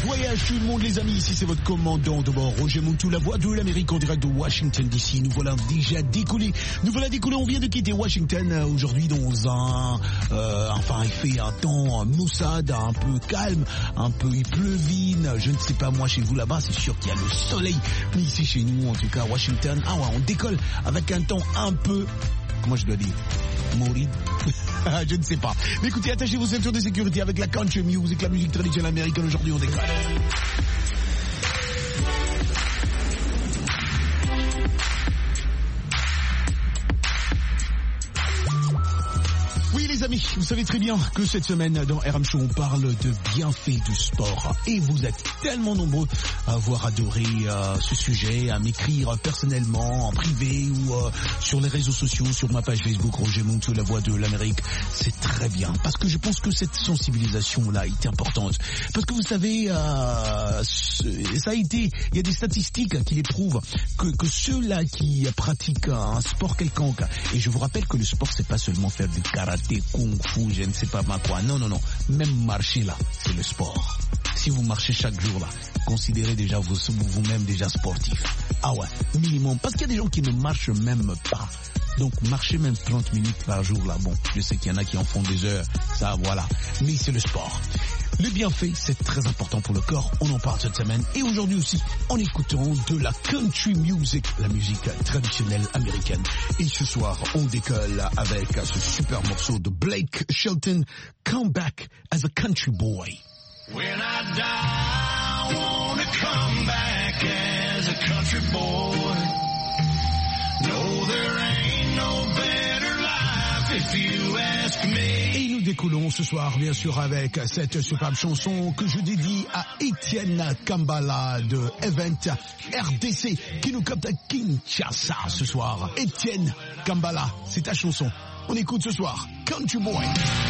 Voyage tout le monde les amis, ici c'est votre commandant de bord, Roger Montou, la voix de l'Amérique en direct de Washington DC. Nous voilà déjà décollés, on vient de quitter Washington aujourd'hui dans un... il fait un temps maussade, un peu calme, un peu il pleuvine, je ne sais pas moi chez vous là-bas, c'est sûr qu'il y a le soleil, mais ici chez nous en tout cas Washington, on décolle avec un temps un peu... Comment je dois dire? Mourir? Je ne sais pas. Mais écoutez, attachez vos ceintures de sécurité avec la country music, la musique traditionnelle américaine. Aujourd'hui, on décolle. Oui les amis, vous savez très bien que cette semaine dans RM Show on parle de bienfaits du sport et vous êtes tellement nombreux à avoir adoré ce sujet, à m'écrire personnellement, en privé ou sur les réseaux sociaux, sur ma page Facebook Roger Montou, la voix de l'Amérique. C'est très bien parce que je pense que cette sensibilisation là est importante parce que vous savez ça a été, il y a des statistiques qui les prouvent que ceux-là qui pratiquent un sport quelconque, et je vous rappelle que le sport c'est pas seulement faire du karaté, kung fu, je ne sais pas quoi. Non. Même marcher là, c'est le sport. Si vous marchez chaque jour là, considérez déjà vous-même déjà sportif. Minimum. Parce qu'il y a des gens qui ne marchent même pas. Donc marcher même 30 minutes par jour là, bon, je sais qu'il y en a qui en font des heures, ça voilà. Mais c'est le sport. Le bienfait, c'est très important pour le corps, on en parle cette semaine. Et aujourd'hui aussi, en écoutant de la country music, la musique traditionnelle américaine. Et ce soir, on décolle avec ce super morceau de Blake Shelton, Come Back as a Country Boy. When I die, I wanna come back as a country boy. No, there ain't no better life if you ask me. Et nous décollons ce soir, bien sûr, avec cette superbe chanson que je dédie à Étienne Kambala de Event RDC qui nous capte à Kinshasa ce soir. Étienne Kambala, c'est ta chanson. On écoute ce soir, Country Boy.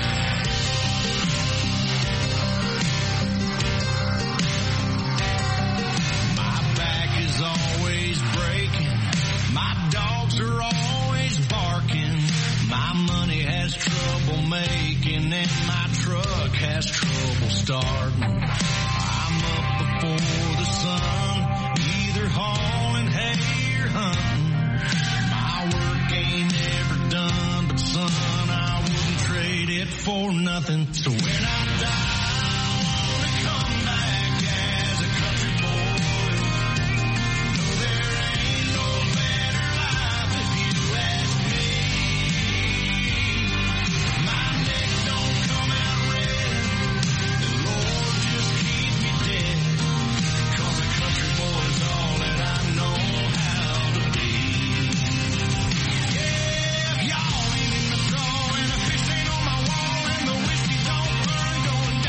Always breaking, my dogs are always barking, my money has trouble making and my truck has trouble starting. I'm up before the sun, either hauling hay or hunting. My work ain't ever done, but son, I wouldn't trade it for nothing. So when I die, going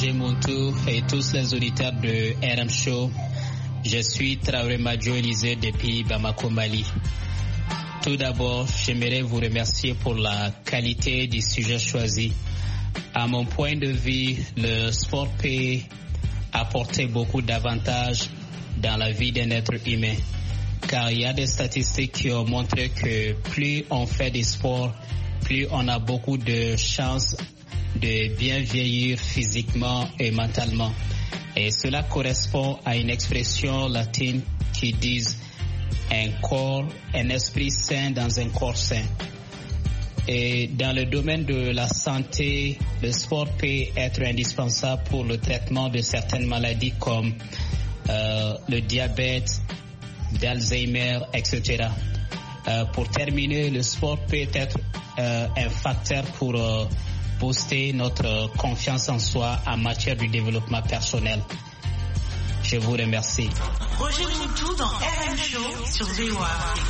Roger Montou et tous les auditeurs de RM Show. Je suis Traoré Madio Élisée depuis Bamako, Mali. Tout d'abord, j'aimerais vous remercier pour la qualité du sujet choisi. À mon point de vue, le sport peut apporter beaucoup d'avantages dans la vie d'un être humain. Car il y a des statistiques qui ont montré que plus on fait du sport, plus on a beaucoup de chances de bien vieillir physiquement et mentalement. Et cela correspond à une expression latine qui dit un esprit sain dans un corps sain. Et dans le domaine de la santé, le sport peut être indispensable pour le traitement de certaines maladies comme le diabète, d'Alzheimer, etc. Pour terminer, le sport peut être un facteur pour booster notre confiance en soi en matière de développement personnel. Je vous remercie. Roger Montou dans RM Show sur VOA.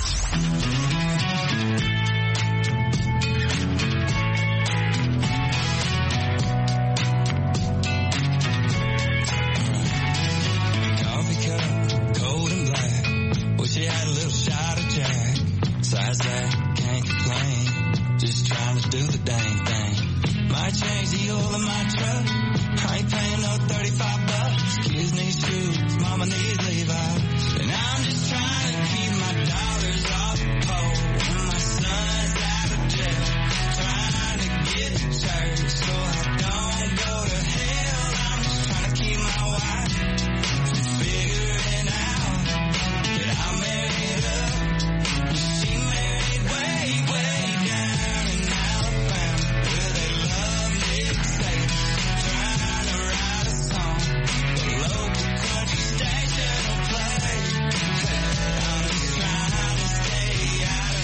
She had a little shot of Jack. Besides that, can't complain. Just trying to do the dang thing. Might change the oil in my truck. I ain't paying no $35. Kids need shoes, mama needs Levi's. And I'm just trying to keep my daughters off the pole. And my son's out of jail. Trying to get to church so I don't go to hell. I'm just trying to keep my wife from figuring out that I'm married up. She married way down in Alabama, where they love Nick Saban. Trying to write a song the local country station will play. I'm just trying to stay out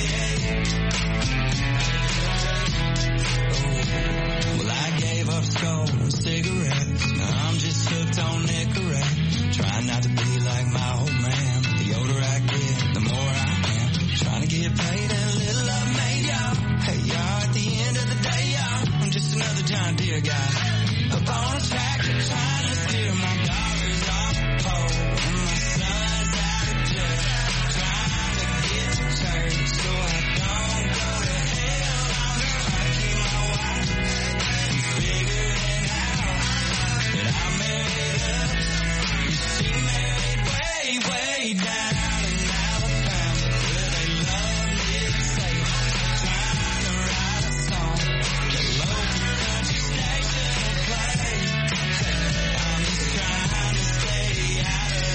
of well, I gave up school and cigarettes. Now I'm just hooked on Nicorette. Trying not to be like my old man. The older I get, the more I am. Trying to get paid and a little love made, y'all. Hey, y'all, at the end of the day, y'all, I'm just another John Deere guy. Up on a tractor trying to steer my daughters off the pole. And my son's out of jail. Trying to get to church so I don't go to hell. I'm just trying to keep my wife from figuring out that I'm married up. She married way down in Alabama, where they love Nick Saban. Trying to write a song the local country station will play. I'm just trying to stay out of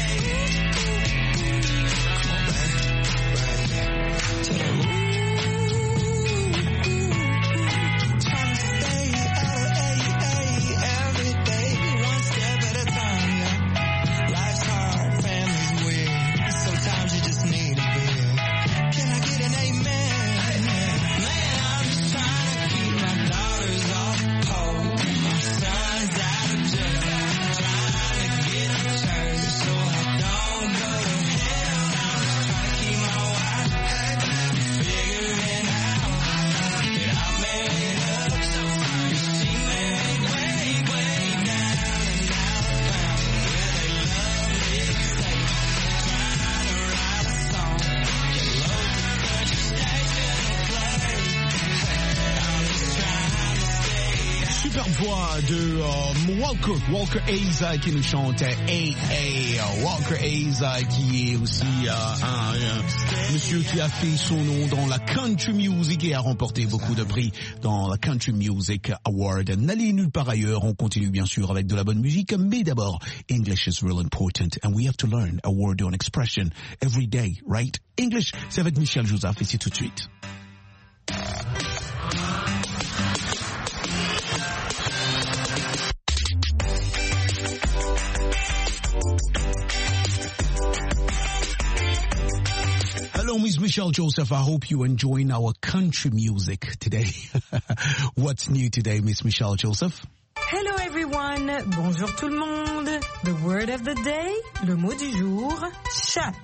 Come on, baby. To the trying to stay out of every day, one step at a time, yeah. Life's hard, family's weird. Sometimes you just need a beer. Can I get an amen? Man, I'm just trying to keep my daughters off the pole. My son's out of jail. Trying to get to church so I don't go to hell. I'm just trying to keep my wife from figuring out that I'm married up. She married way down in Alabama, where they love Nick Saban. Trying to write a song the local country station will play. I'm just trying to stay out. Superbe voix de Walker Hayes qui nous chante Hey Hey. Walker Hayes qui est aussi un monsieur qui a fait son nom dans la country music et a remporté beaucoup de prix dans la Country Music Award. N'allez nulle part ailleurs, on continue bien sûr avec de la bonne musique, mais d'abord, English is real important and we have to learn a word or an expression every day, right? English, c'est avec Michel Joseph et c'est tout de suite. Hello, Miss Michelle Joseph. I hope you enjoying our country music today. What's new today, Miss Michelle Joseph? Hello everyone, bonjour tout le monde. The word of the day, le mot du jour, shut.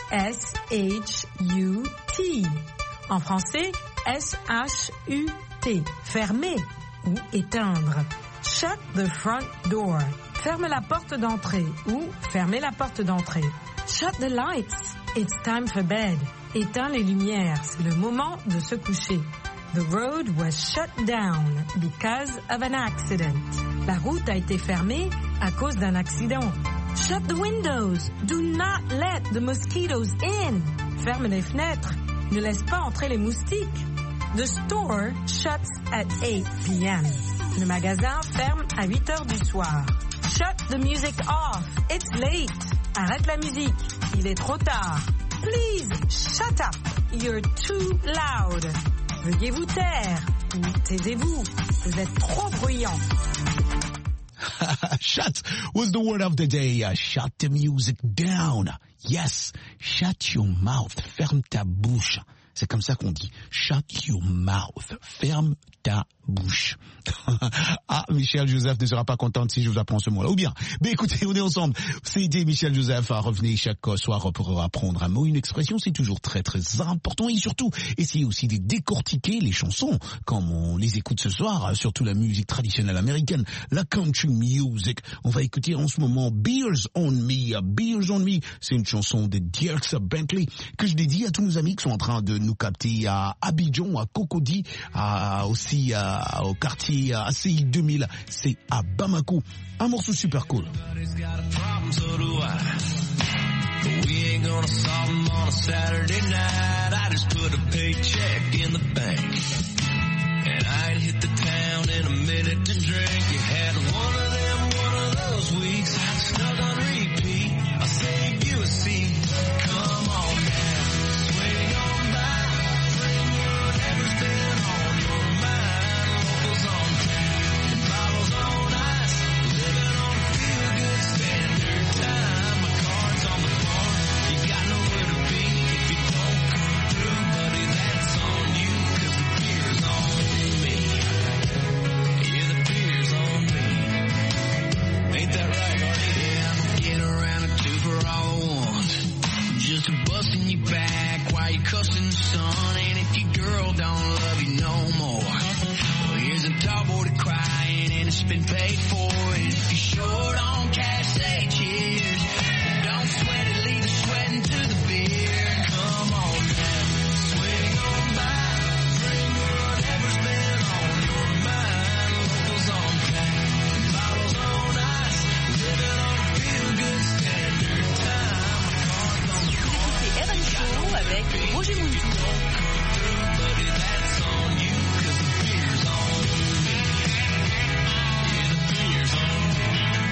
S-H-U-T. En français, S-H-U-T. Fermer ou éteindre. Shut the front door. Ferme la porte d'entrée ou fermez la porte d'entrée. Shut the lights. It's time for bed. Éteins les lumières. C'est le moment de se coucher. The road was shut down because of an accident. La route a été fermée à cause d'un accident. Shut the windows. Do not let the mosquitoes in. Ferme les fenêtres. Ne laisse pas entrer les moustiques. The store shuts at 8 p.m. Le magasin ferme à 8 heures du soir. Shut the music off. It's late. Arrête la musique. Il est trop tard. Please, shut up. You're too loud. Veuillez vous taire. Ou taisez-vous. Vous êtes trop bruyant. Shut was the word of the day. Shut the music down. Yes, shut your mouth. Ferme ta bouche. C'est comme ça qu'on dit. Shut your mouth. Ferme ta bouche. Ah, Michel Joseph ne sera pas contente si je vous apprends ce mot-là. Ou bien, mais écoutez, on est ensemble. C'était Michel Joseph. Revenez chaque soir pour apprendre un mot, une expression. C'est toujours très, très important. Et surtout, essayez aussi de décortiquer les chansons comme on les écoute ce soir. Surtout la musique traditionnelle américaine, la country music. On va écouter en ce moment Beers on Me. Beers on Me, c'est une chanson de Dierks Bentley que je dédie à tous nos amis qui sont en train de nous capter à Abidjan, à Cocody, aussi au quartier ACI 2000, c'est à Bamako. Un morceau super cool. Been paid for, and if you're short on cash, say cheers. Don't sweat it, leave the sweating to the beer. Come on now, swing on by, bring whatever's been on your mind. Locals on tap, bottles on ice, living on a feel-good standard time. Écoutez RM Show avec Roger Mountou. Buddy, that's on you, 'cause the beer's on me. Yeah, the beer's on me.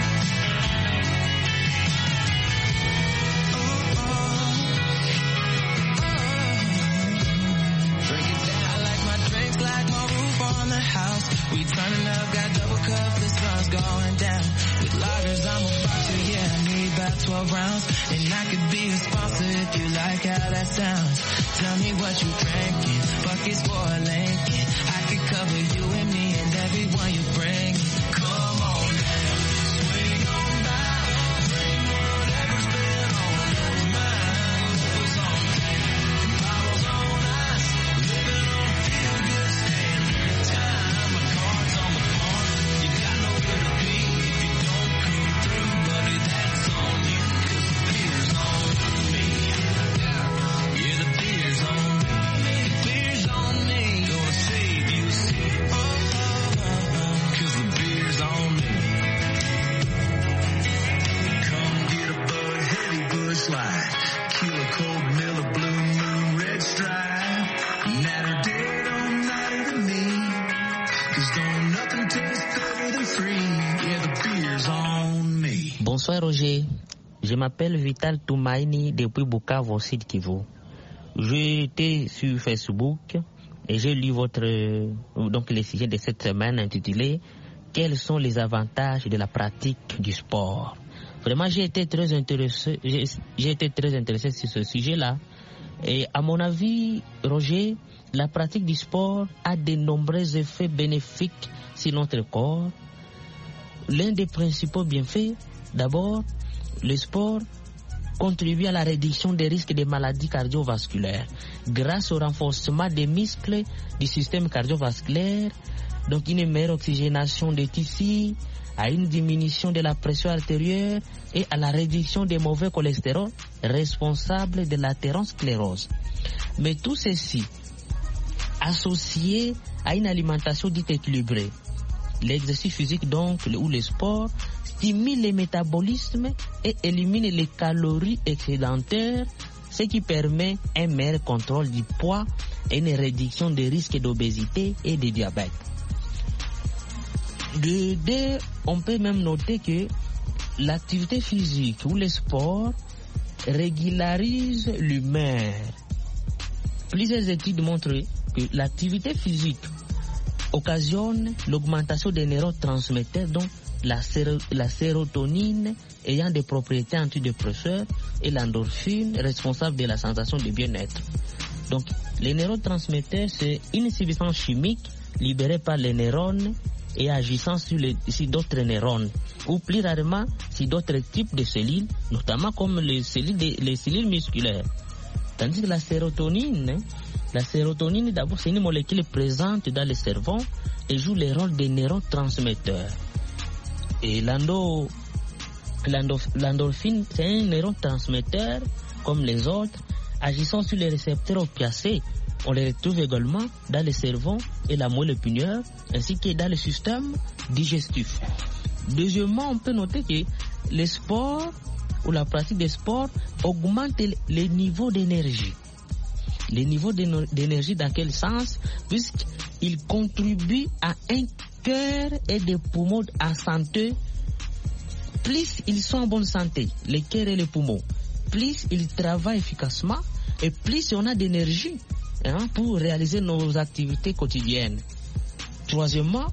Drink it down. I like my drinks like my roof on the house. We turning up, got double cup, the sun's going down. With lagers, I'm a boxer, yeah, I need about 12 rounds. And I could be a sponsor if you like how that sounds. Tell me what you drinking, buckets for a Lincoln. I could cover you and me and everyone you bring. Come on now, swing on by, bring whatever's been on your mind. Locals on tap, bottles on ice, living on a feel-good standard time. My cards on the farm, you got nowhere to be if you don't come through, buddy, that's on you, 'cause the beer's on me. Yeah, the beer's on me. The beer's on me. Gonna save you a seat. 'Cause the beer's on me. Come get a Bud Heavy Busch Light, Kilo Cold Miller Blue Moon Red Stripe. Natter day don't matter to me, 'cause don't nothing taste better than free. Yeah, the beer's on me. Bonsoir Roger, je m'appelle Vital Toumaini depuis Bukavu au Sud Kivu. J'étais sur Facebook et j'ai lu donc le sujet de cette semaine intitulé Quels sont les avantages de la pratique du sport? Vraiment, j'ai été très intéressé sur ce sujet-là. Et à mon avis, Roger, la pratique du sport a de nombreux effets bénéfiques sur notre corps. L'un des principaux bienfaits, d'abord, le sport contribue à la réduction des risques de maladies cardiovasculaires. Grâce au renforcement des muscles du système cardiovasculaire, donc une meilleure oxygénation des tissus, à une diminution de la pression artérielle et à la réduction des mauvais cholestérol responsables de l'athérosclérose. Mais tout ceci associé à une alimentation dite équilibrée. L'exercice physique donc ou le sport stimule le métabolisme et élimine les calories excédentaires, ce qui permet un meilleur contrôle du poids et une réduction des risques d'obésité et de diabète. On peut même noter que l'activité physique ou le sport régularise l'humeur. Plusieurs études montrent que l'activité physique occasionne l'augmentation des neurotransmetteurs, dont la sérotonine ayant des propriétés antidépresseurs et l'endorphine responsable de la sensation de bien-être. Donc, les neurotransmetteurs, c'est une substance chimique libérée par les neurones et agissant sur d'autres neurones, ou plus rarement sur d'autres types de cellules, notamment comme les cellules musculaires. Tandis que la sérotonine d'abord, c'est une molécule présente dans le cerveau et joue le rôle des neurotransmetteurs. Et l'endorphine, c'est un neurotransmetteur comme les autres, agissant sur les récepteurs opiacés. On les retrouve également dans le cerveau et la moelle épinière, ainsi que dans le système digestif. Deuxièmement, on peut noter que le sport ou la pratique des sports augmente les niveaux d'énergie. Les niveaux d'énergie dans quel sens? Puisqu'ils contribuent à un cœur et des poumons en santé. Plus ils sont en bonne santé, le cœur et les poumons, plus ils travaillent efficacement et plus on a d'énergie pour réaliser nos activités quotidiennes. Troisièmement,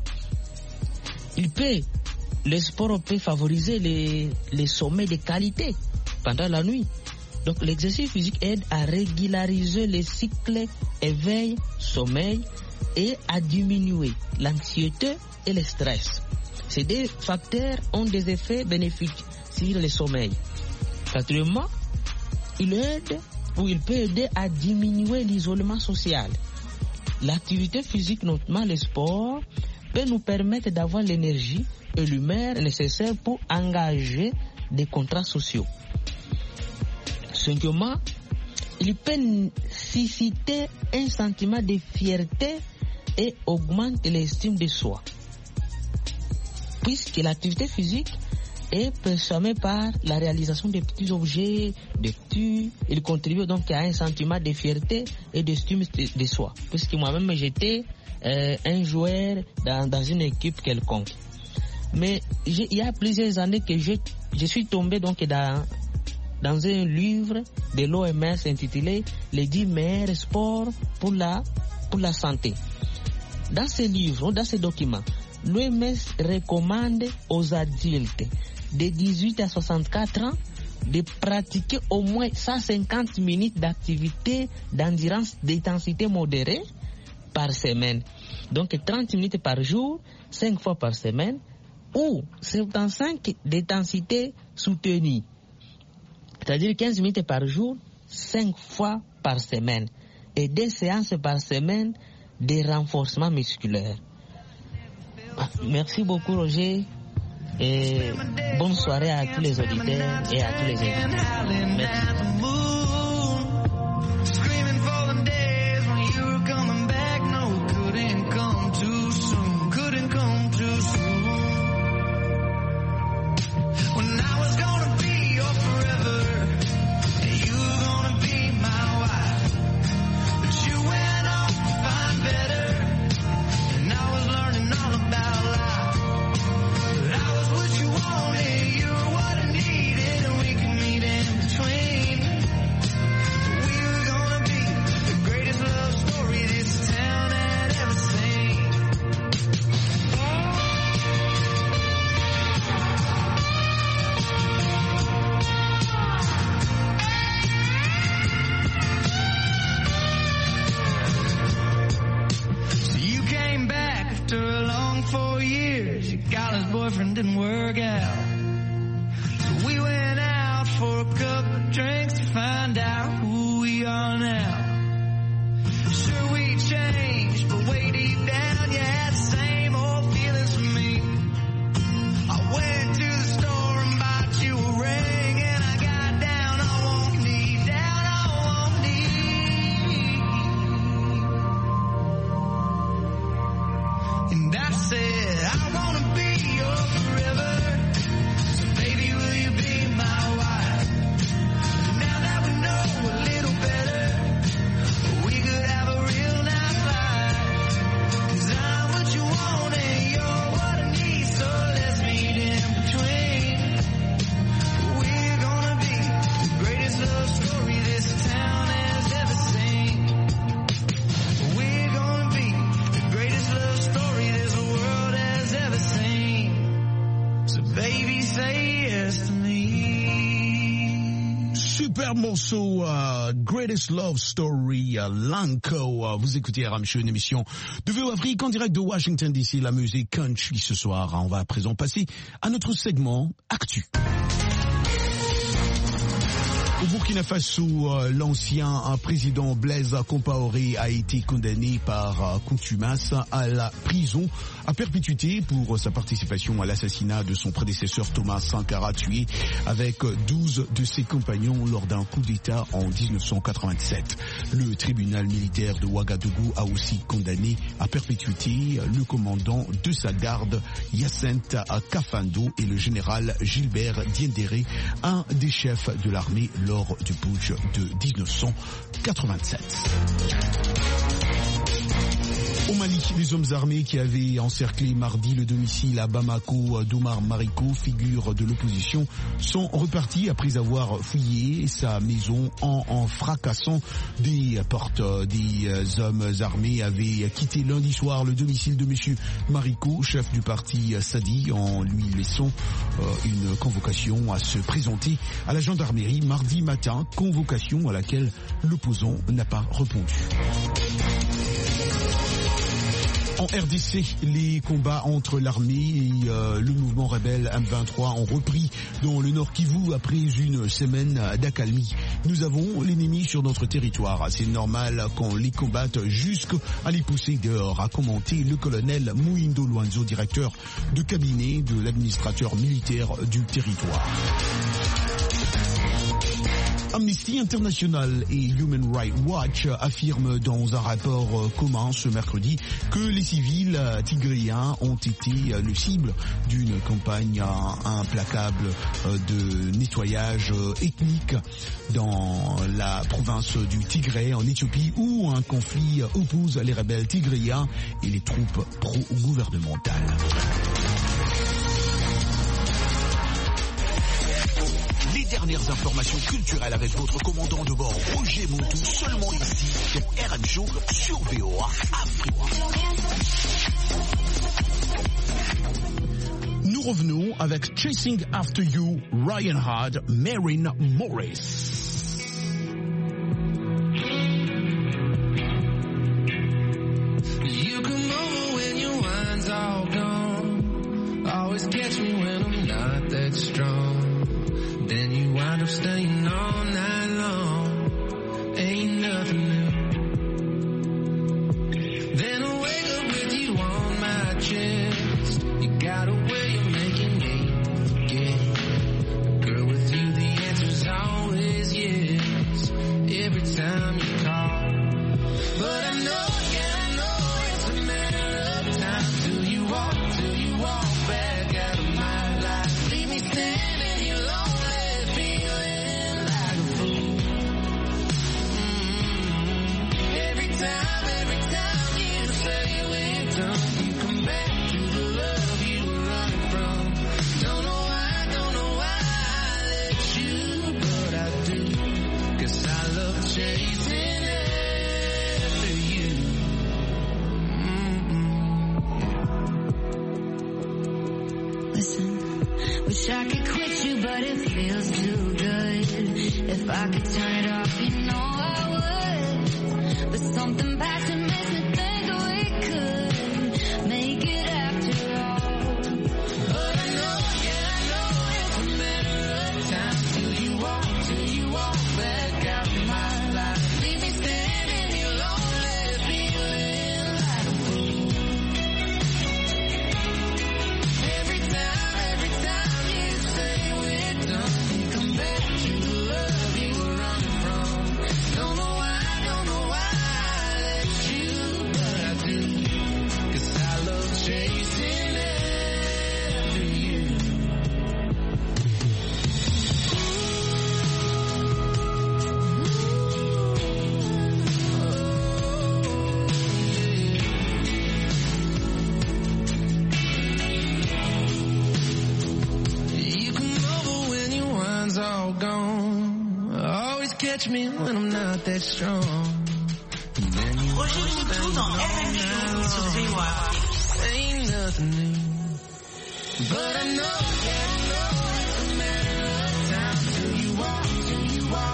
le sport peut favoriser les sommeils de qualité pendant la nuit. Donc l'exercice physique aide à régulariser les cycles éveil-sommeil et à diminuer l'anxiété et le stress. Ces deux facteurs ont des effets bénéfiques sur le sommeil. Quatrièmement, il peut aider à diminuer l'isolement social. L'activité physique, notamment le sport, peut nous permettre d'avoir l'énergie et l'humeur nécessaires pour engager des contrats sociaux. Cinquièmement, il peut susciter un sentiment de fierté et augmente l'estime de soi. Puisque l'activité physique est perçue par la réalisation de petits objets, il contribue donc à un sentiment de fierté et d'estime de soi. Puisque moi-même j'étais un joueur dans une équipe quelconque. Mais il y a plusieurs années que je suis tombé donc dans un livre de l'OMS intitulé Les 10 meilleurs sports pour la santé. Dans ce livre, dans ce document, l'OMS recommande aux adultes de 18 à 64 ans de pratiquer au moins 150 minutes d'activité d'endurance d'intensité modérée par semaine. Donc 30 minutes par jour, 5 fois par semaine, ou 75 d'intensité soutenue. C'est-à-dire 15 minutes par jour, 5 fois par semaine. Et 2 séances par semaine de renforcement musculaire. Merci beaucoup Roger. Et bonne soirée à tous les auditeurs et à tous les invités. Merci. boyfriend didn't work out. So we went out for a couple of drinks to find out who we are now. Sure we changed, but way deep down, yeah, the same Super morceau, Greatest Love Story, Lanco. Vous écoutez RM Show, une émission de VO Afrique en direct de Washington DC, la musique country ce soir. On va à présent passer à notre segment Actu. Au Burkina Faso, l'ancien président Blaise Compaoré a été condamné par contumace à la prison à perpétuité pour sa participation à l'assassinat de son prédécesseur Thomas Sankara, tué avec 12 de ses compagnons lors d'un coup d'État en 1987. Le tribunal militaire de Ouagadougou a aussi condamné à perpétuité le commandant de sa garde, Hyacinthe Kafando, et le général Gilbert Diendéré, un des chefs de l'armée lors du putsch de 1987. Au Mali, les hommes armés qui avaient encerclé mardi le domicile à Bamako d'Omar Mariko, figure de l'opposition, sont repartis après avoir fouillé sa maison en fracassant des portes. Des hommes armés avaient quitté lundi soir le domicile de M. Mariko, chef du parti Sadi, en lui laissant une convocation à se présenter à la gendarmerie mardi matin, convocation à laquelle l'opposant n'a pas répondu. En RDC, les combats entre l'armée et le mouvement rebelle M23 ont repris dans le Nord Kivu après une semaine d'accalmie. Nous avons l'ennemi sur notre territoire. C'est normal qu'on les combatte jusqu'à les pousser dehors, a commenté le colonel Mouindo Luanzo, directeur de cabinet de l'administrateur militaire du territoire. Amnesty International et Human Rights Watch affirment dans un rapport commun ce mercredi que les civils tigréens ont été le cible d'une campagne implacable de nettoyage ethnique dans la province du Tigré en Éthiopie, où un conflit oppose les rebelles tigréens et les troupes pro-gouvernementales. Les dernières informations culturelles avec votre commandant de bord Roger Montou, seulement ici dans RM Show sur VOA Afrique. Nous revenons avec Chasing After You, Ryan Hard, Maren Morris. You come over when your wine's all gone. Always catch me when I'm not that strong. Then you wind up staying all night long. Ain't nothing new. Then I wake up with you on my chest. You got a way of making me forget. Girl, with you the answer's always yes. Every time you call. But I know, yeah, I know it's a matter of time till you walk back out of my life. Leave me standing here lonely, feeling like a fool. Every time you say we're done, you come back to the love you were running from. Don't know why I let you, but I do. 'Cause I love chasing after you. Listen, wish I could quit you, but it feels too good. If I could turn it off, you know I would. But something past it makes me think we could make it after all. But I know, yeah, I know it's a matter of time till you walk back out of my life. Leave me standing here lonely, feeling like a fool. Every time you say we're done, you come back to the love you were running from. Don't know why I let you, but I do. 'Cause I love chasing after you. You come over when your wine's all gone. Always catch me when I'm not that strong. And then you Roger Montou dans RM Show sur VOA Afrique. ain't nothing new. But I know, yeah, I know it's a matter of time till you walk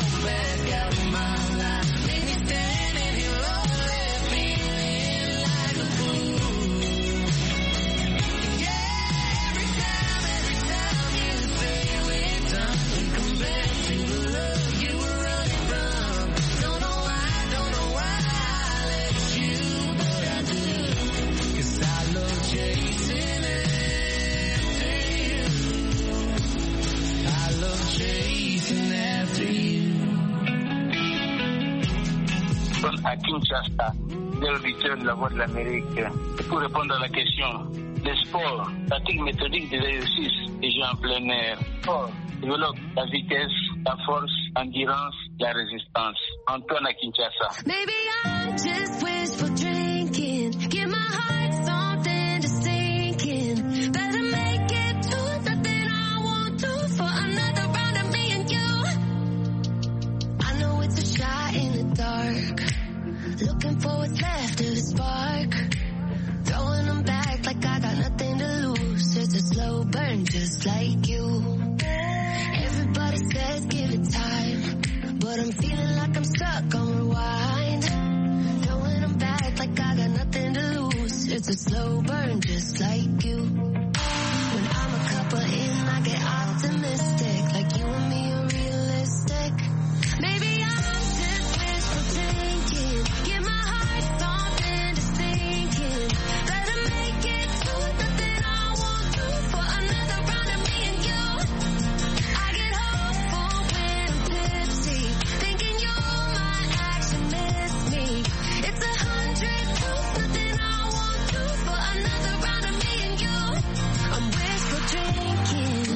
à Kinshasa, de l'auditeur de la Voix de l'Amérique. Pour répondre à la question, le sport, pratique méthodique de l'exercice et jeux en plein air. Sport développe la vitesse, la force, l'endurance, la résistance. Antoine à Kinshasa. Maybe I just wish for drinking. Give my heart something to sink in. Better make it to nothing I won't do for another round of me and you. I know it's a shot in the dark. Looking for what's left of the spark. Throwing them back like I got nothing to lose. It's a slow burn just like you. Everybody says give it time, but I'm feeling like I'm stuck on rewind. Throwing them back like I got nothing to lose. It's a slow burn just like you. When I'm a couple in, I get optimistic, like you and me are realistic. Maybe I'm just wishful thinking. Give my heart something to sink in. Better make it to nothing I won't do for another round of me and you. I get hopeful when I'm tipsy, thinking you might actually miss me. It's 100 proof, nothing I won't do for another round of me and you. I'm wishful drinking.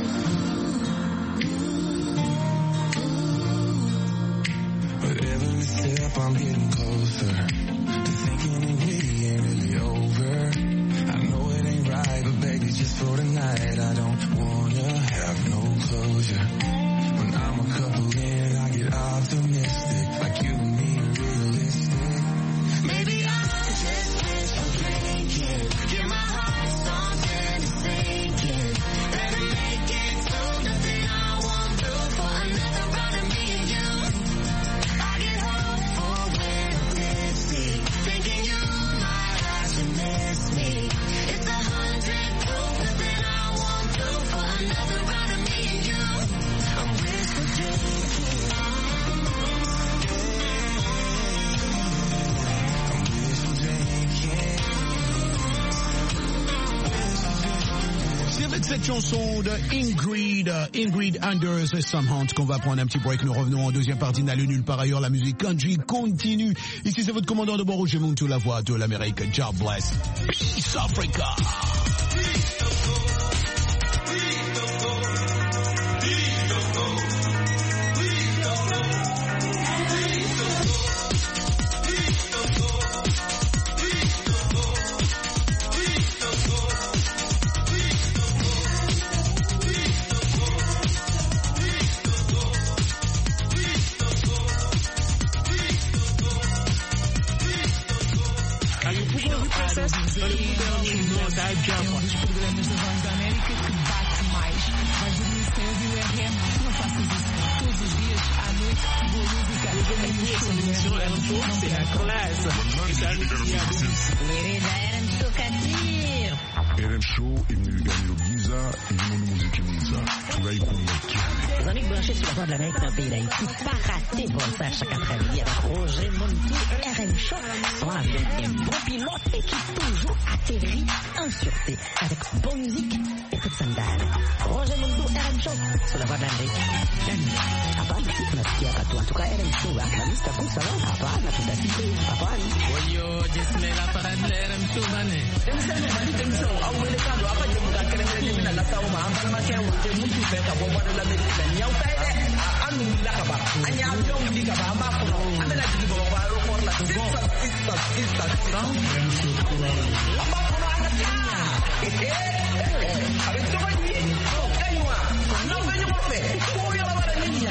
With every step I'm getting closer to thinking we ain't really over. I know it ain't right, but baby, just for tonight, I don't wanna have no closure. When I'm a couple in, I get optimistic, like you and me are realistic. Maybe I'm just wishful drinking. Give my heart something to sink in. Better make it to nothing I won't do for another round of me and you. I get hopeful when I'm tipsy, thinking you might actually miss me. It's 100 proof, nothing I won't do for another round of me and you. I'm wishful drinking. C'est avec cette chanson de Ingrid Anders et Sam Hunt qu'on va prendre un petit break. Nous revenons en deuxième partie d'Aller Nulle Part Ailleurs. La musique country continue. Ici, c'est votre commandant de bord, Roger Montou, la voix de l'Amérique. God bless. Peace Africa. Dos programas da Voz da América que bate mais. Vais dormir cedo e o RM não faças isso. Todos os dias, à noite, boa música. RM Show est venu gagner le Giza et du monde musique Giza. Tu vas y connaître. Les amis branchés sur la Voix de l'Amérique dans le pays d'Haïti, pas rater bon ça chaque après-midi avec Roger Montou, RM Show, sont avec un bon pilote et qui toujours atterrit en sûreté avec bonne musique et peu de sandales. Roger Montou, RM Show, sur la Voix de l'Amérique. Hapana, nasikia watu en tout cas RM Show, la lista kusa na hapana, tutasikia hapana. Oyo, jesmela para RM Show bane. Au mwelekano hapa je mtakele mimi na lasa uma hapa makia wote mtu peka kwa bwana la Amerika ni au taile anu la ba anya au ndika ba amba ko amela jibo ba ro por la sista amba ko ana tia a ver cómo ni kaiwa no venyo por fe ko ya ba la niña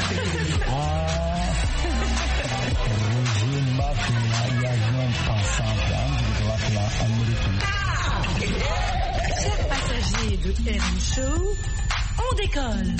Chers passagers de RM Show, on décolle.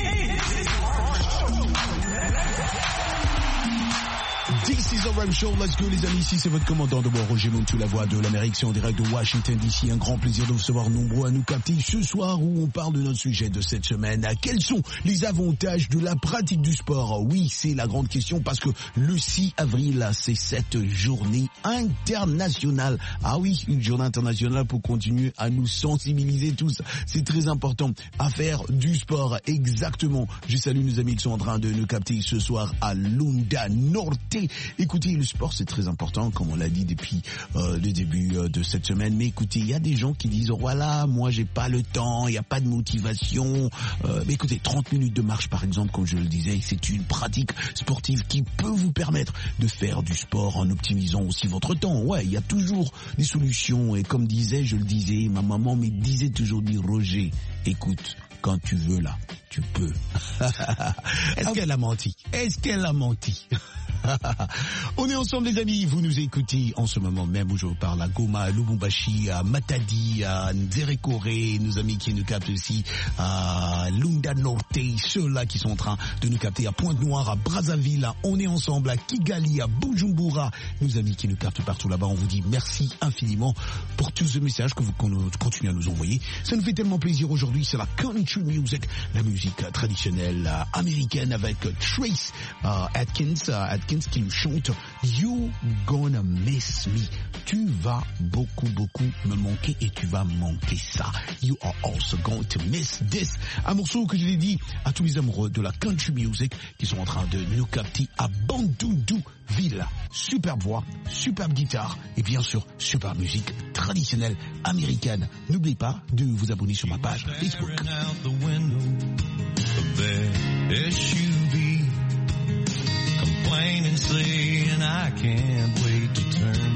This is RM Show, let's go les amis, ici c'est votre commandant de bord Roger Montou, la voix de l'Amérique, c'est en direct de Washington DC, un grand plaisir de vous recevoir nombreux à nous capter ce soir où on parle de notre sujet de cette semaine. Quels sont les avantages de la pratique du sport? Oui, c'est la grande question parce que le 6 avril, c'est cette journée internationale. Ah oui, une journée internationale pour continuer à nous sensibiliser tous. C'est très important à faire du sport, exactement. Je salue nos amis qui sont en train de nous capter ce soir à Lunda Norte. Écoutez, le sport c'est très important, comme on l'a dit depuis le début de cette semaine. Mais écoutez, il y a des gens qui disent voilà, moi j'ai pas le temps, il n'y a pas de motivation. Mais écoutez, 30 minutes de marche par exemple, comme je le disais, c'est une pratique sportive qui peut vous permettre de faire du sport en optimisant aussi votre temps. Ouais, il y a toujours des solutions. Et comme je le disais, ma maman me disait toujours, Roger, écoute, quand tu veux là, tu peux. Est-ce qu'elle a menti? On est ensemble les amis, vous nous écoutez en ce moment même où je vous parle à Goma, à Lubumbashi, à Matadi, à Nzerekore, nos amis qui nous captent aussi à Lunda Norte, ceux-là qui sont en train de nous capter à Pointe-Noire, à Brazzaville, on est ensemble à Kigali, à Bujumbura, nos amis qui nous captent partout là-bas, on vous dit merci infiniment pour tous ces messages que vous continuez à nous envoyer. Ça nous fait tellement plaisir aujourd'hui, c'est la country music, la musique traditionnelle américaine avec Trace Atkins qui nous chante You Gonna Miss Me. Tu vas beaucoup me manquer et tu vas manquer ça. You are also going to miss this. Un morceau que je l'ai dit à tous les amoureux de la country music qui sont en train de nous capter à Bandundu-Ville. Superbe voix, superbe guitare et bien sûr superbe musique traditionnelle américaine. N'oubliez pas de vous abonner sur ma page Facebook. And saying I can't wait to turn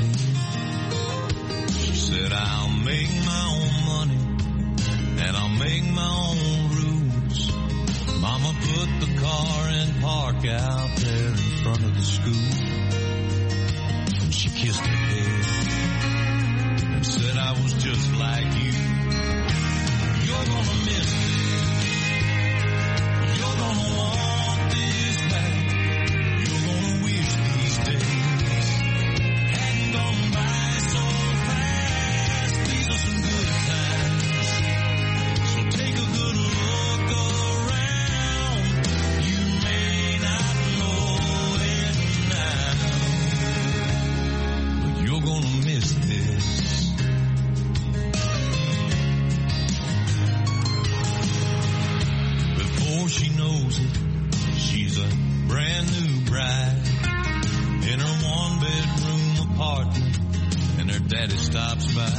18. She said I'll make my own money and I'll make my own rules. Mama put the car in park out there in front of the school. And she kissed her head and said I was just like you. You're gonna miss this. You're gonna want this back. Daddy stops by.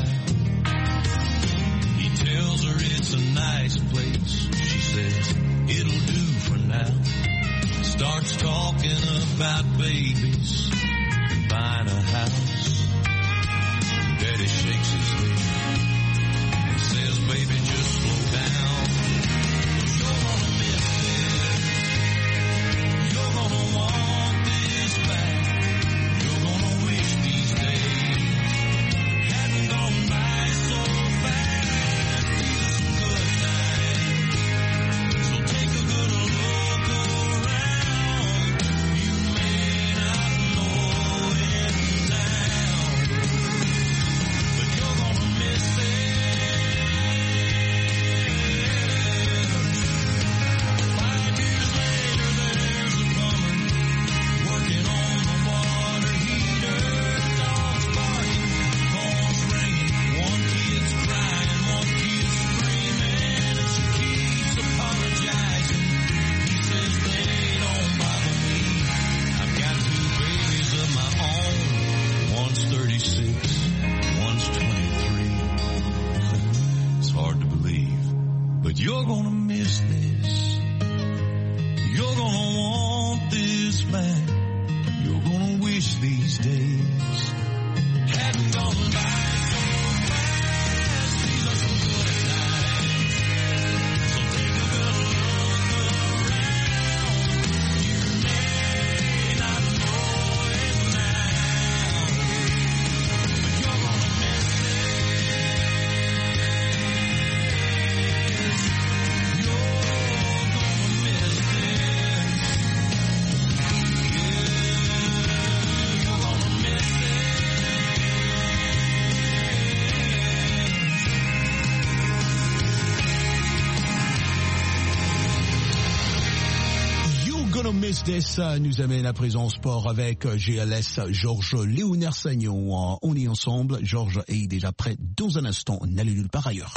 He tells her it's a nice place. She says, it'll do for now. Starts talking about babies and buying a house. Daddy shakes his head and says, baby, just slow down. You're gonna miss this. You're gonna want this back. You're gonna wish these days gone by so fast. These are some good times. So take a good look around. You may not know it now, but you're gonna miss it. 5 years later, there's a plumber working on the water heater. Dogs barking, phones ringing. One kid's crying, one kid's screaming, and she keeps apologizing. He says they don't bother me. I've got 2 babies of my own. One's 36, one's 23. It's hard to believe, but you're gonna miss this. You're gonna want this back. You're gonna wish these days hadn't gone by. Miss This nous amène à présent au sport avec GLS Georges Léonard Sagnon. On est ensemble, Georges est déjà prêt dans un instant, n'allez nulle part ailleurs.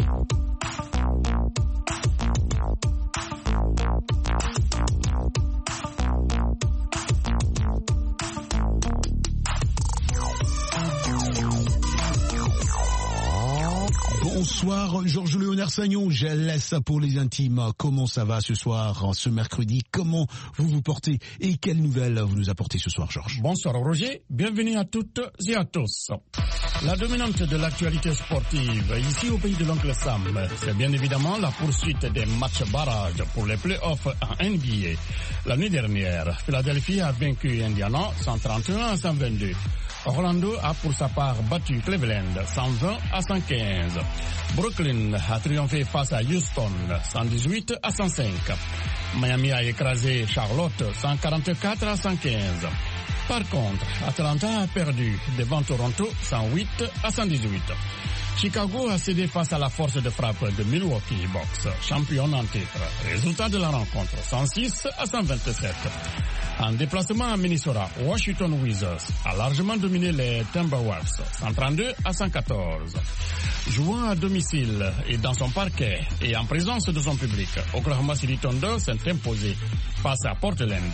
Bonsoir Georges Léonard Sagnon, je laisse pour les intimes. Comment ça va ce soir, ce mercredi? Comment vous vous portez et quelles nouvelles vous nous apportez ce soir, Georges? Bonsoir Roger, bienvenue à toutes et à tous. La dominante de l'actualité sportive ici au pays de l'oncle Sam, c'est bien évidemment la poursuite des matchs barrages pour les playoffs en NBA. La nuit dernière, Philadelphie a vaincu Indiana 131-122. Orlando a pour sa part battu Cleveland 120-115. Brooklyn a triomphé face à Houston 118-105. Miami a écrasé Charlotte 144-115. Par contre, Atlanta a perdu devant Toronto 108-118. Chicago a cédé face à la force de frappe de Milwaukee Bucks, championne en titre. Résultat de la rencontre 106-127. En déplacement à Minnesota, Washington Wizards a largement dominé les Timberwolves 132-114. Jouant à domicile et dans son parquet et en présence de son public, Oklahoma City Thunder s'est imposé face à Portland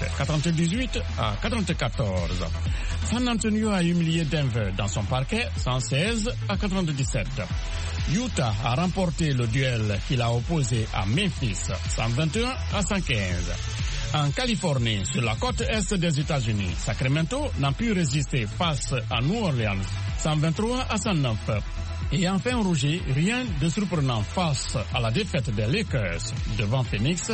98-94. San Antonio a humilié Denver dans son parquet 116-97. Utah a remporté le duel qu'il a opposé à Memphis 121-115. En Californie, sur la côte est des États-Unis, Sacramento n'a pu résister face à New Orleans 123-109. Et enfin, Roger, rien de surprenant face à la défaite des Lakers devant Phoenix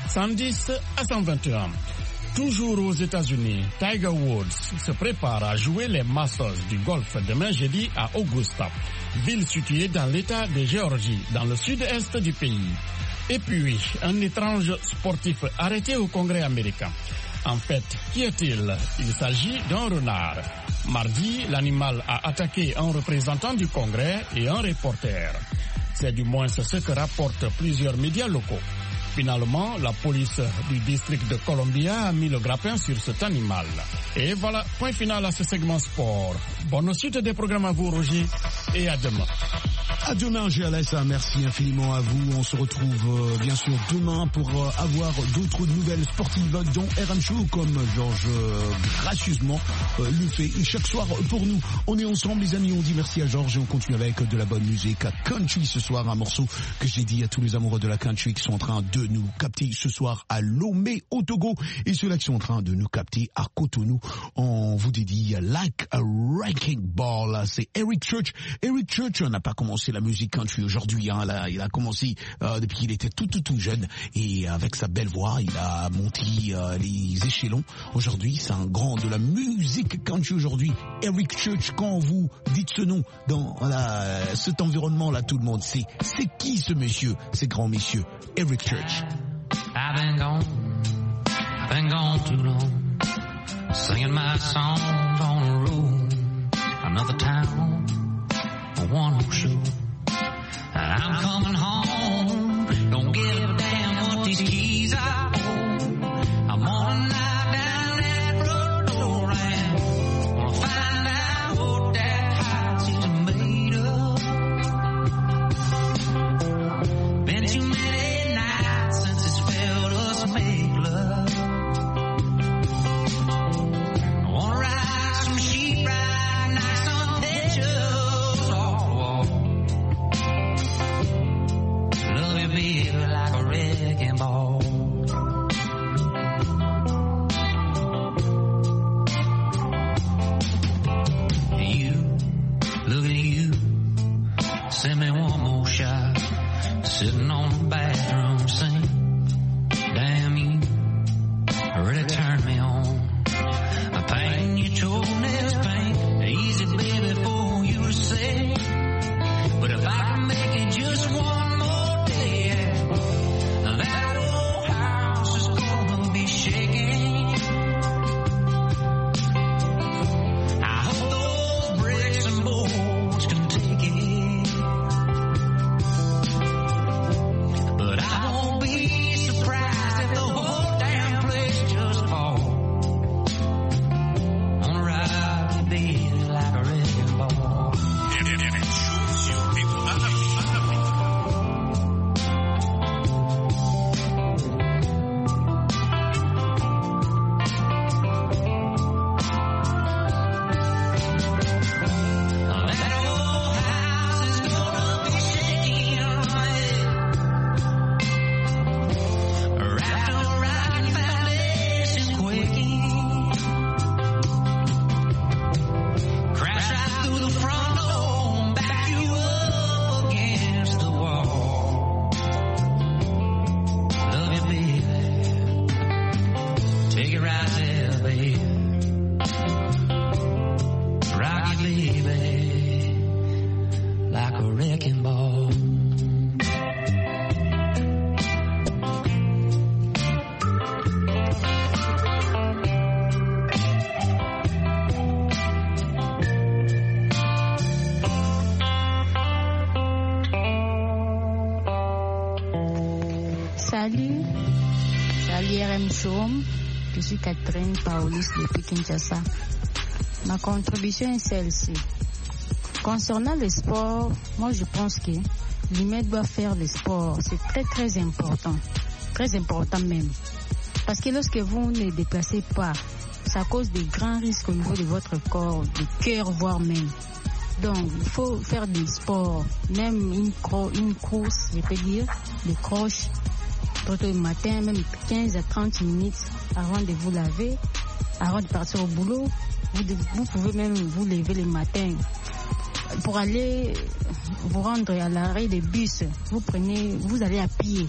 110-121. Toujours aux États-Unis, Tiger Woods se prépare à jouer les Masters du golf demain jeudi à Augusta, ville située dans l'État de Géorgie, dans le sud-est du pays. Et puis, un étrange sportif arrêté au Congrès américain. En fait, qui est-il? Il s'agit d'un renard. Mardi, l'animal a attaqué un représentant du Congrès et un reporter. C'est du moins ce que rapportent plusieurs médias locaux. Finalement, la police du district de Columbia a mis le grappin sur cet animal. Et voilà, point final à ce segment sport. Bonne suite des programmes à vous, Roger, et à demain. À demain, GLS, merci infiniment à vous. On se retrouve bien sûr demain pour avoir d'autres nouvelles sportives dont RM Show, comme Georges gracieusement le fait chaque soir pour nous. On est ensemble, les amis, on dit merci à Georges et on continue avec de la bonne musique à country ce soir, un morceau que j'ai dit à tous les amoureux de la country qui sont en train de nous capter ce soir à Lomé au Togo et ceux-là qui sont en train de nous capter à Cotonou. On vous dédie Like a Wrecking Ball. C'est Eric Church. Eric Church n'a pas commencé la musique country aujourd'hui, hein, là, il a commencé depuis qu'il était tout jeune et avec sa belle voix, il a monté les échelons. Aujourd'hui, c'est un grand de la musique country aujourd'hui. Eric Church, quand vous dites ce nom dans cet environnement-là, tout le monde sait c'est qui ce monsieur, ces grands messieurs, Eric Church. I've been gone too long, singing my songs on the road, another town, one whole show. I'm coming home, don't give a damn what these keys I hold. I'm on night down that front door and wanna find out what that house is made of. Been too many nights since it's felt us make love. I wanna ride some sheep, ride nice some pictures off the wall. Love you, baby, like a wrecking ball. You, look at you, send me one more shot, sitting on the bathroom sink. Damn, you really turned me on. Painting your toenails pink, easy, baby, for you to say. But if I can make it just one more day, that old house is gonna be shaking. I hope those bricks and boards can take it, but I won't be surprised if the whole damn place just falls. baby. Rock it, baby, like a wrecking ball. Salut RM Show, je suis Catherine Paolis depuis Kinshasa. Ma contribution est celle-ci. Concernant le sport, moi je pense que l'humain doit faire le sport. C'est très important même. Parce que lorsque vous ne déplacez pas, ça cause des grands risques au niveau de votre corps, du cœur voire même. Donc il faut faire du sport, même une course, je peux dire, des croches. Le matin, même 15 à 30 minutes avant de vous laver, avant de partir au boulot. Vous pouvez même vous lever le matin pour aller vous rendre à l'arrêt des bus. Vous allez à pied.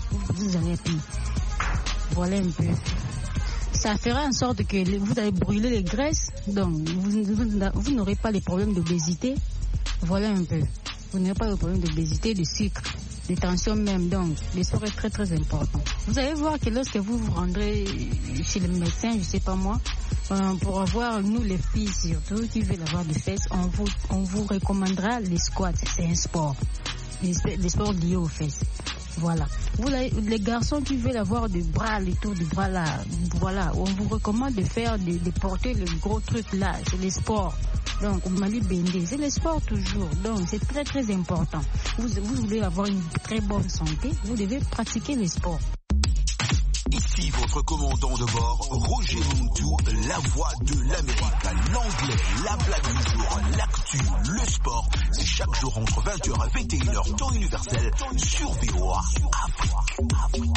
Voilà un peu. Ça fera en sorte que vous allez brûler les graisses, donc vous n'aurez pas les problèmes d'obésité. Voilà un peu. Vous n'aurez pas de problème d'obésité, de sucre, de tension même. Donc, le sport est très important. Vous allez voir que lorsque vous vous rendrez chez le médecin, je sais pas moi, pour avoir, nous les filles surtout, qui veulent avoir des fesses, on vous recommandera les squats. C'est un sport. Les sports liés aux fesses. Voilà. Les garçons qui veulent avoir des bras, les tours du bras là, voilà, on vous recommande de porter le gros truc là, c'est les sports. Donc, Mali Bendé, c'est le sport toujours. Donc, c'est très important. Vous voulez avoir une très bonne santé, vous devez pratiquer le sport. Ici votre commandant de bord, Roger Montou, la voix de l'Amérique, l'anglais, la blague du jour, l'actu, le sport. C'est chaque jour entre 20h et 21h, temps universel, sur VOA Afrique.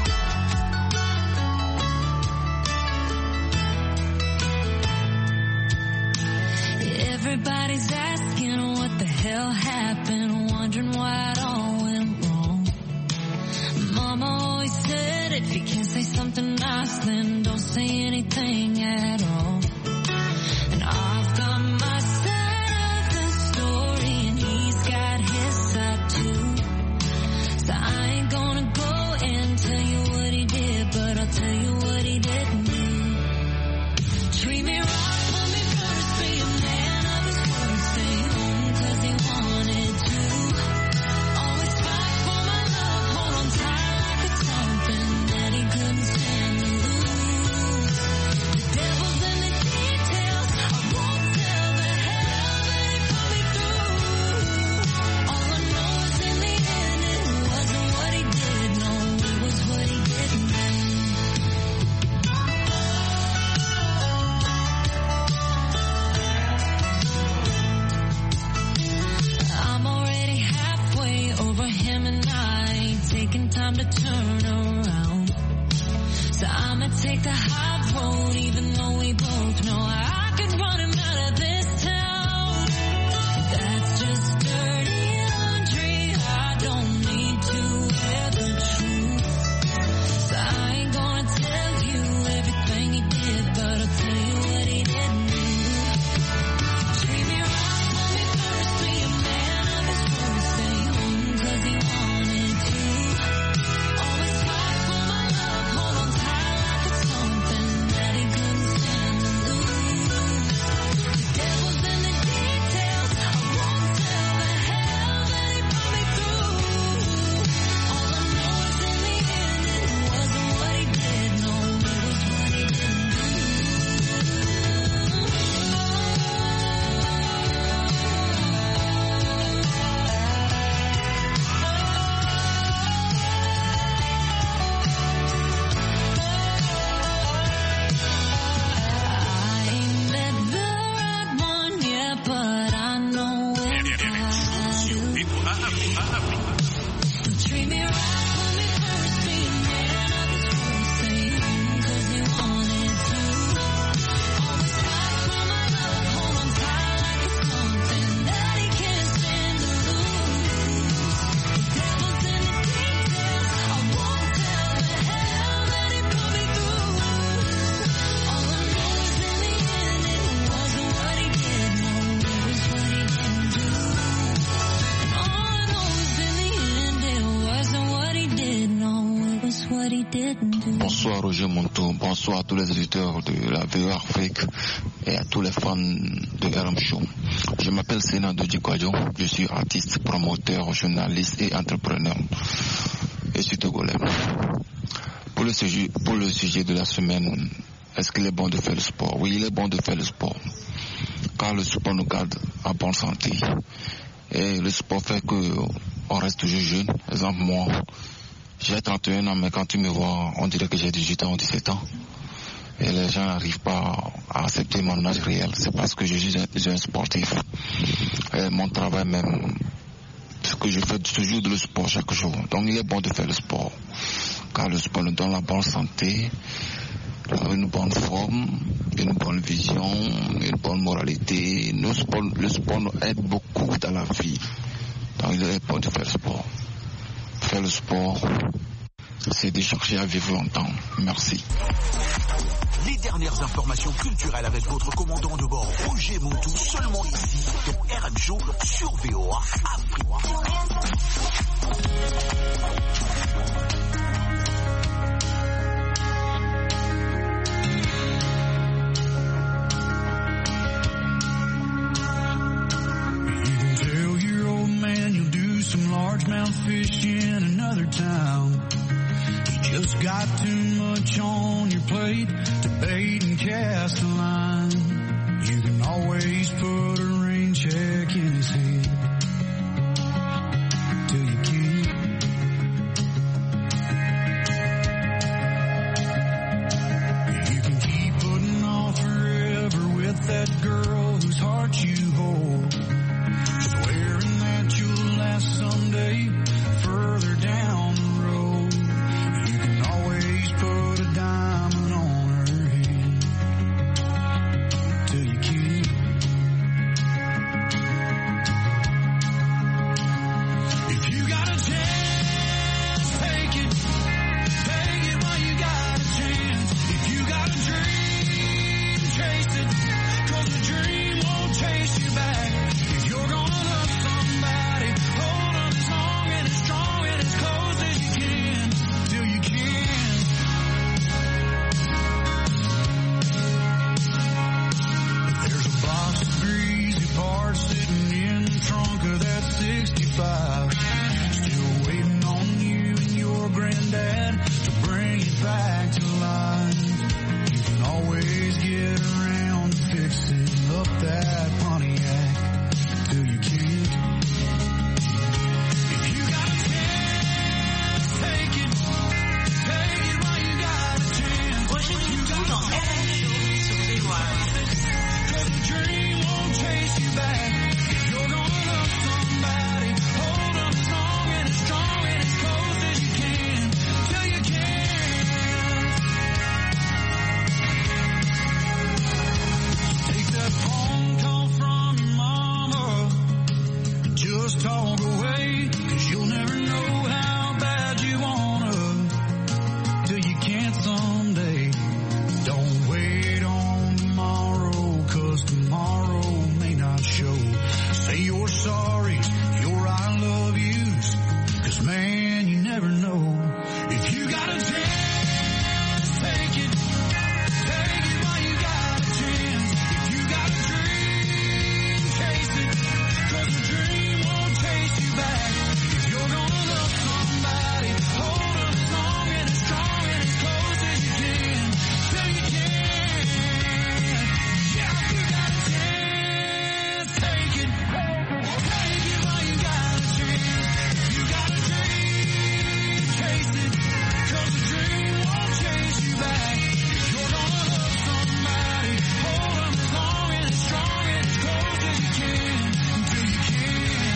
Everybody's asking what the hell happened, wondering why it all went wrong. Mama always said if you can't say something nice, then don't say anything at all. And I've got my side of the story, and he's got his side too. So I ain't gonna go and tell you what he did, but I'll tell you what he didn't do. Treat me right, put me first, be a man of his word, stay home 'cause he wanted to. Always fight for my love, hold on tight like it's something that he couldn't stand to lose. The devil's Bonsoir Roger Montou, bonsoir à tous les auditeurs de la VOA Afrique et à tous les fans de RM Show. Je m'appelle Sénat Dodjikwadjo, je suis artiste, promoteur, journaliste et entrepreneur. Et je suis togolais. Pour le sujet de la semaine, est-ce qu'il est bon de faire le sport? Oui, il est bon de faire le sport, car le sport nous garde en bonne santé. Et le sport fait qu'on reste toujours jeune. Par exemple, moi, j'ai 31 ans, mais quand tu me vois, on dirait que j'ai 18 ans ou 17 ans. Et les gens n'arrivent pas à accepter mon âge réel. C'est parce que je suis un sportif. Et mon travail même, ce que je fais toujours le sport chaque jour. Donc il est bon de faire le sport, car le sport nous donne la bonne santé, une bonne forme, une bonne vision, une bonne moralité. Le sport nous aide beaucoup dans la vie. Donc il est bon de faire le sport. Faire le sport, c'est de chercher à vivre longtemps. Merci. Les dernières informations culturelles avec votre commandant de bord Roger Montou, seulement ici dans RM Show sur VOA Afrique. Some largemouth fish in another town. You just got too much on your plate to bait and cast a line. You can always put a rain check in his hand till you can't. You can keep putting off forever with that girl whose heart you hold, swearing that you'll last someday further down the road. You can always put a diamond on her hand till you can't. If you got a chance, take it while you got a chance. If you got a dream, chase it, 'cause the dream won't chase you back. If you're gonna love somebody, hold on as long and as strong and as close as you can, till you can. There's a box of greasy parts sitting in the trunk of that 65, still waiting on you and your granddad to bring it back to life. You can always get around to fixing up that Pontiac till you can't. If you got a chance, take it while you got a chance. Roger Montou dans RM Show sur VOA. 'Cause the dream won't chase you back. If you're gonna love somebody, hold on as long and as strong and as close as you can, till you can. Take that phone call from your mama, just talk away, 'cause you'll never know how bad you wanna, till you can't someday. Don't wait on tomorrow, 'cause tomorrow may not show. Say your sorries, your I love yous, 'cause man, you never know. If you got a chance, take it while you got a chance. If you got a dream, chase it, 'cause the dream won't chase you back. If you're gonna love somebody, hold on as long and as strong and as close as you can, till you can. Yeah, if you got a chance, take it while you got a chance. If you got a dream, chase it, 'cause the dream won't chase you back. If you're gonna love somebody, hold on as long and as strong and as close as you can, until you can.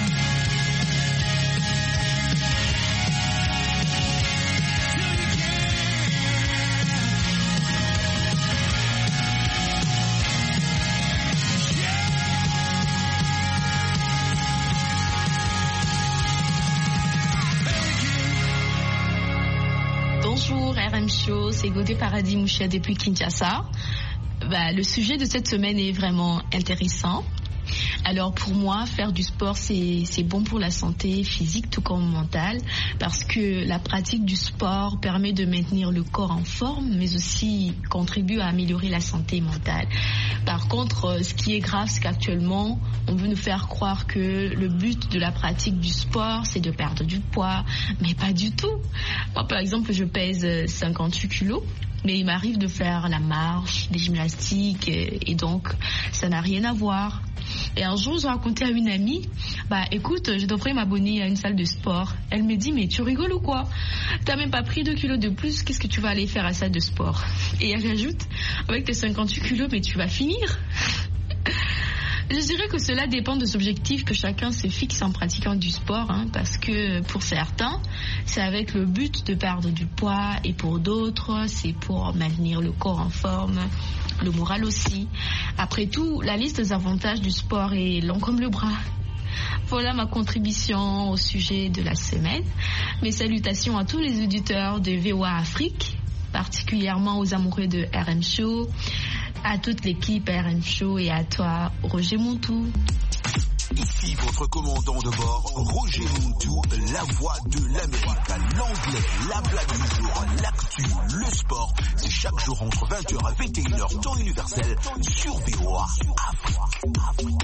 Bonjour RM Show, c'est Godé Paradis Moucha depuis Kinshasa. Le sujet de cette semaine est vraiment intéressant. Alors pour moi, faire du sport, c'est bon pour la santé physique tout comme mentale, parce que la pratique du sport permet de maintenir le corps en forme, mais aussi contribue à améliorer la santé mentale. Par contre, ce qui est grave, c'est qu'actuellement, on veut nous faire croire que le but de la pratique du sport, c'est de perdre du poids, mais pas du tout. Moi, par exemple, je pèse 58 kilos. Mais il m'arrive de faire la marche, des gymnastiques, et donc ça n'a rien à voir. Et un jour, j'ai raconté à une amie, écoute, je devrais m'abonner à une salle de sport. Elle me dit, mais tu rigoles ou quoi? T'as même pas pris 2 kilos de plus, qu'est-ce que tu vas aller faire à la salle de sport? Et elle ajoute, avec tes 58 kilos, mais tu vas finir. Je dirais que cela dépend des objectifs que chacun se fixe en pratiquant du sport, parce que pour certains, c'est avec le but de perdre du poids, et pour d'autres, c'est pour maintenir le corps en forme, le moral aussi. Après tout, la liste des avantages du sport est longue comme le bras. Voilà ma contribution au sujet de la semaine. Mes salutations à tous les auditeurs de VOA Afrique, particulièrement aux amoureux de RM Show, à toute l'équipe RM Show et à toi, Roger Montou. Ici votre commandant de bord, Roger Montou, la voix de l'Amérique, l'anglais, la blague du jour, l'actu, le sport. C'est chaque jour entre 20h et 21h, temps universel, sur VOA Afrique.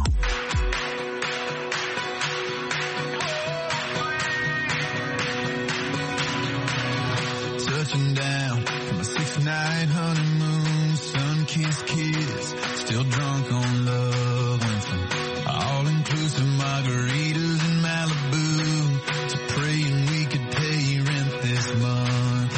Touching down from a 6-night honeymoon, sun-kissed kiss, still drunk on love, went from all-inclusive margaritas in Malibu to praying we could pay rent this month.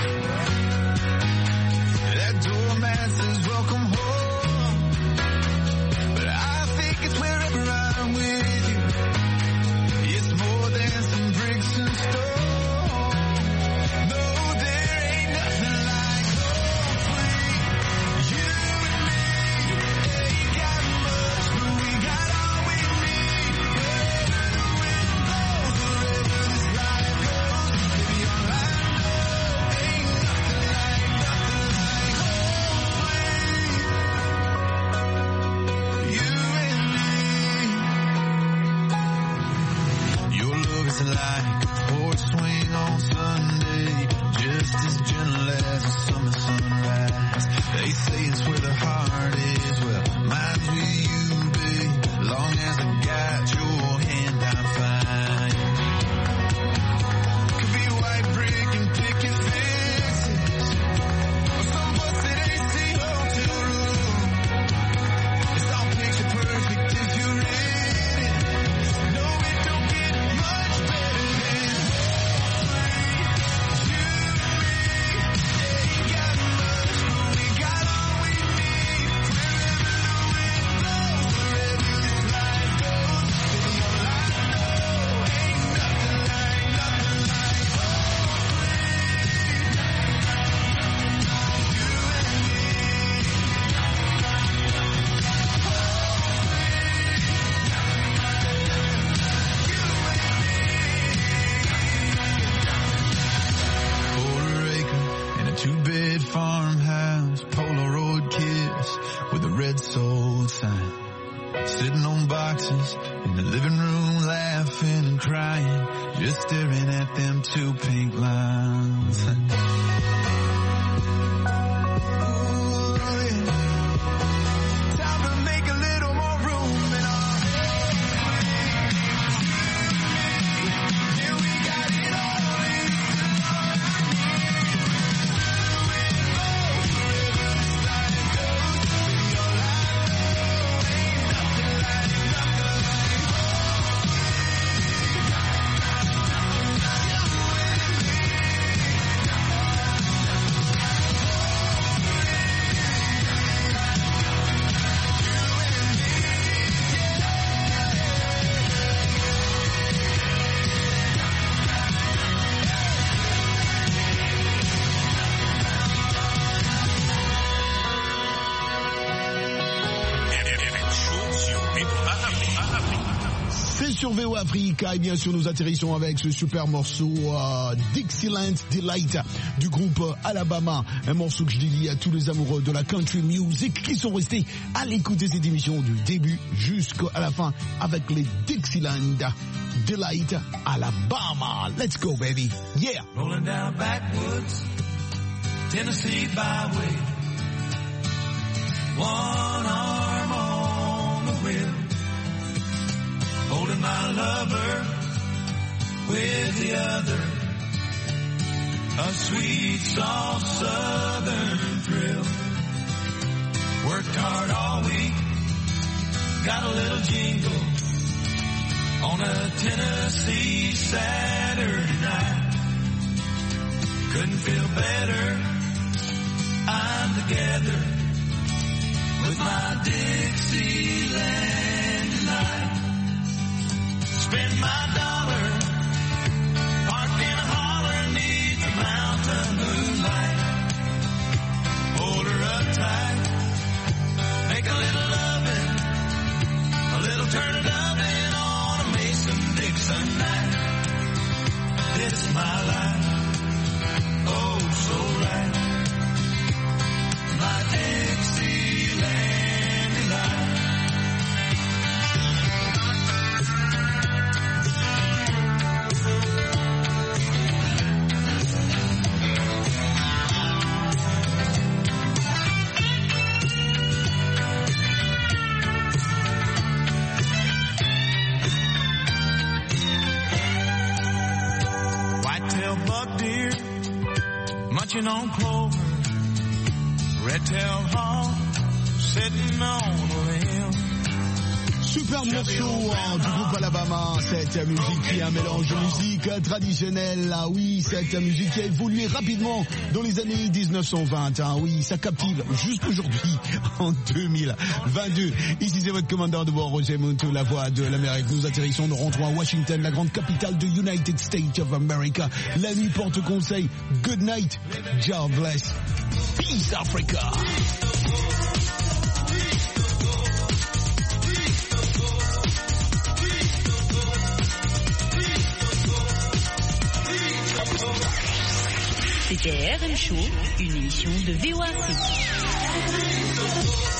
That doormat says welcome home, but I think it's wherever I'm with you. It's more than some bricks and stone. Sitting on boxes in the living room, laughing and crying, just staring at them 2 pink lines. C'est sur VOA Africa et bien sûr nous atterrissons avec ce super morceau Dixieland Delight du groupe Alabama, un morceau que je dédie à tous les amoureux de la country music qui sont restés à l'écoute de cette émission du début jusqu'à la fin avec les Dixieland Delight Alabama. Let's go baby, yeah. Rolling down backwoods, Tennessee byway, one arm on the wheel, holding my lover with the other, a sweet, soft southern thrill. Worked hard all week, got a little jingle on a Tennessee Saturday night. Couldn't feel better, I'm together with my Dixieland tonight. Spend my dollar, parked in a holler neath the mountain moonlight. Hold her up tight, make a little loving, a little turn it up and on a Mason-Dixon night. It's my life, oh so right, my Dixieland delight. Buck deer, munching on clover, red-tailed hawk, sitting on a limb. Super morceau du groupe Alabama, cette musique qui est un mélange de musique traditionnelle, ah oui, cette musique qui a évolué rapidement dans les années 1920, ah oui, ça captive jusqu'aujourd'hui, en 2022. Ici c'est votre commandant de bord, Roger Monteau, la voix de l'Amérique. Nous atterrissons, nous rentrons à Washington, la grande capitale de United States of America. La nuit porte conseil, good night, God bless, peace Africa. C'était RM Show, une émission de VOA Afrique.